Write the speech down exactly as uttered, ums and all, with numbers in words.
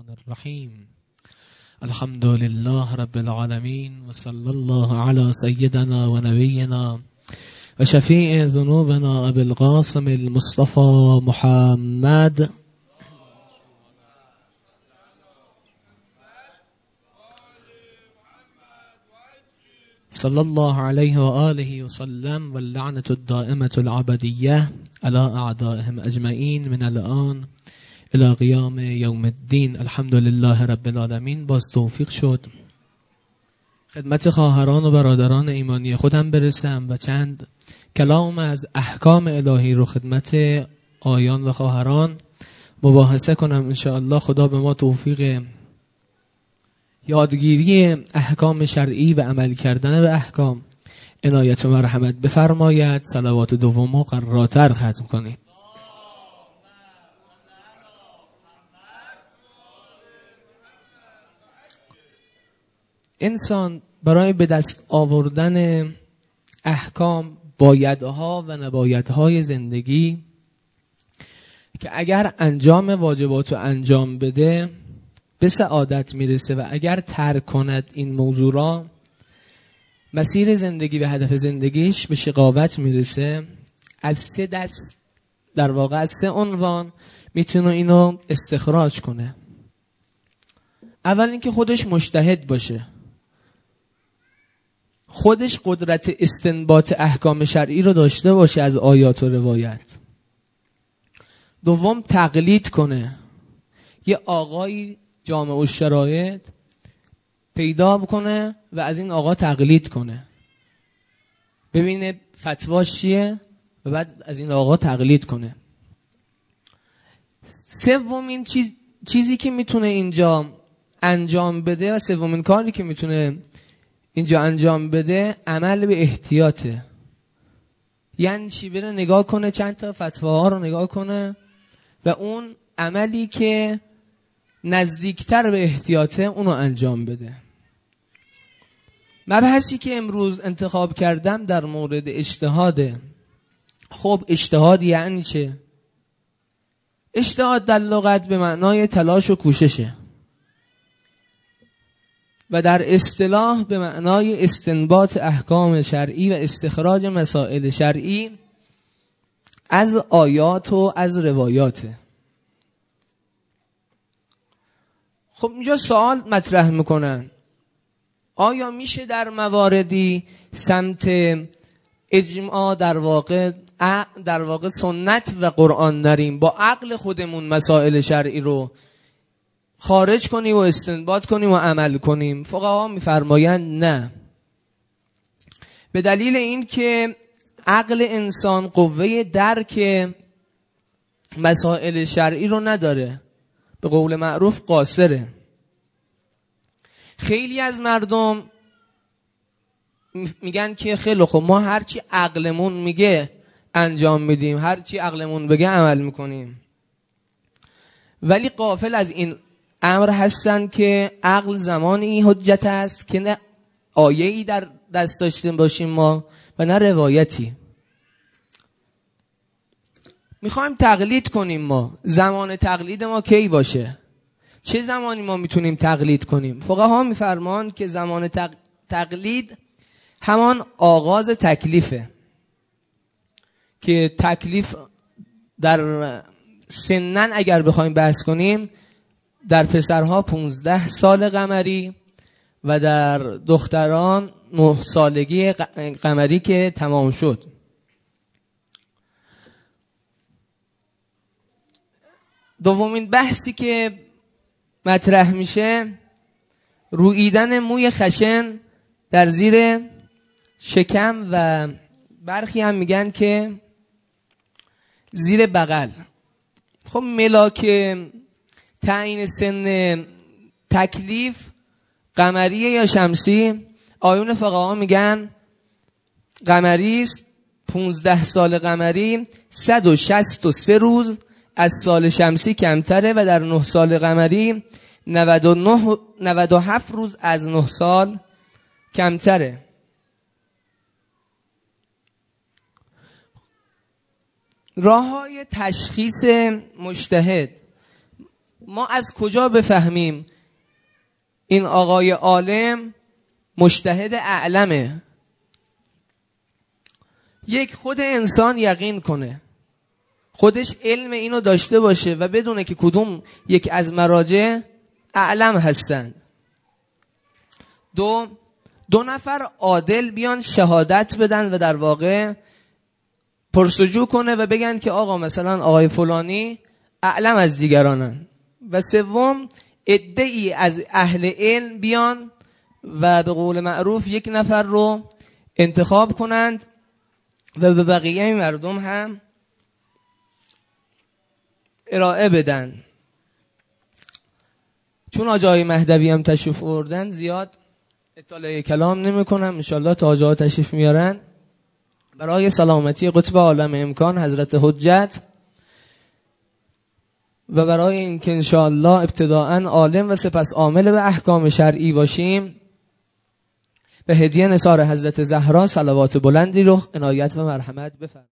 الرحمن الرحیم. الحمد لله رب العالمین و صلی الله علی سیدنا و نبینا و شفیع ذنوبنا ابی القاسم المصطفى محمد صلی الله علیه و آله و سلم و اللعنة الدائمة العبدیة علی اعدائهم اجمعین من الان الى قیام یوم الدین. الحمد لله رب العالمین. باز توفیق شد خدمت خواهران و برادران ایمانی خودم برسم و چند کلام از احکام الهی رو خدمت آیان و خواهران مباحثه کنم. انشاءالله خدا به ما توفیق یادگیری احکام شرعی و عمل کردن به احکام عنایت و مرحمت بفرماید. صلوات دوم قراتر ختم کنید. انسان برای به دست آوردن احکام بایدها و نبایدهای زندگی که اگر انجام واجبات رو انجام بده به سعادت میرسه و اگر ترک کند این موضوع را مسیر زندگی و هدف زندگیش به شقاوت میرسه. از سه دست در واقع از سه عنوان میتونه اینو استخراج کنه. اول اینکه خودش مجتهد باشه، خودش قدرت استنباط احکام شرعی رو داشته باشه از آیات و روایت. دوم تقلید کنه، یه آقایی جامع و شرایط پیدا بکنه و از این آقا تقلید کنه، ببینه فتواش چیه و بعد از این آقا تقلید کنه. سومین چیز چیزی که میتونه اینجا انجام بده و سومین کاری که میتونه اینجا انجام بده عمل به احتیاطه. یعنی چی؟ بره نگاه کنه چند تا فتواها رو نگاه کنه و اون عملی که نزدیکتر به احتیاطه اونو انجام بده. مبحثی که امروز انتخاب کردم در مورد اجتهاده. خب اجتهاد یعنی چه؟ اجتهاد در لغت به معنای تلاش و کوششه و در اصطلاح به معنای استنباط احکام شرعی و استخراج مسائل شرعی از آیات و از روایاته. خب اینجا سوال مطرح میکنن آیا میشه در مواردی سمت اجماع در واقع در واقع سنت و قرآن داریم با عقل خودمون مسائل شرعی رو خارج کنیم و استنباط کنیم و عمل کنیم؟ فقها میفرمایند نه، به دلیل این که عقل انسان قوه درک مسائل شرعی رو نداره، به قول معروف قاصره. خیلی از مردم میگن که خیلی خب ما هرچی عقلمون میگه انجام میدیم، هرچی عقلمون بگه عمل میکنیم، ولی غافل از این امر هستن که عقل زمانی حجت است که نه آیه‌ای در دست داشته باشیم ما و نه روایتی. میخوایم تقلید کنیم، ما زمان تقلید ما کی باشه؟ چه زمانی ما میتونیم تقلید کنیم؟ فقها میفرمان که زمان تق... تقلید همان آغاز تکلیفه که تکلیف در سنن اگر بخوایم بحث کنیم در پسرها پونزده سال قمری و در دختران نه سالگی قمری که تمام شد. دومین بحثی که مطرح میشه روییدن موی خشن در زیر شکم و برخی هم میگن که زیر بغل. خب ملاک تعیین سن تکلیف قمریه یا شمسی؟ آیون فقها میگن قمری است. پونزده سال قمری صد و شصت و سه روز از سال شمسی کمتره و در نه سال قمری نود و نه نود و هفت روز از نه سال کمتره. راه‌های تشخیص مجتهد ما از کجا بفهمیم این آقای عالم مجتهد اعلمه؟ یک، خود انسان یقین کنه، خودش علم اینو داشته باشه و بدونه که کدوم یک از مراجع اعلم هستن. دو دو نفر عادل بیان شهادت بدن و در واقع پرسجو کنه و بگن که آقا مثلا آقای فلانی اعلم از دیگرانن. و سوم، عده‌ای از اهل علم بیان و به قول معروف یک نفر رو انتخاب کنند و به بقیه مردم هم ارائه بدن. چون آجای مهدوی هم تشریف آوردن زیاد اطلاع کلام نمی کنم، انشالله تا آجا تشریف میارن. برای سلامتی قطب عالم امکان حضرت حجت و برای اینکه انشالله ابتداءً عالم و سپس عامل به احکام شرعی باشیم، به هدیه نثار حضرت زهرا صلوات بلندی رو عنایت و مرحمت بفرمایید.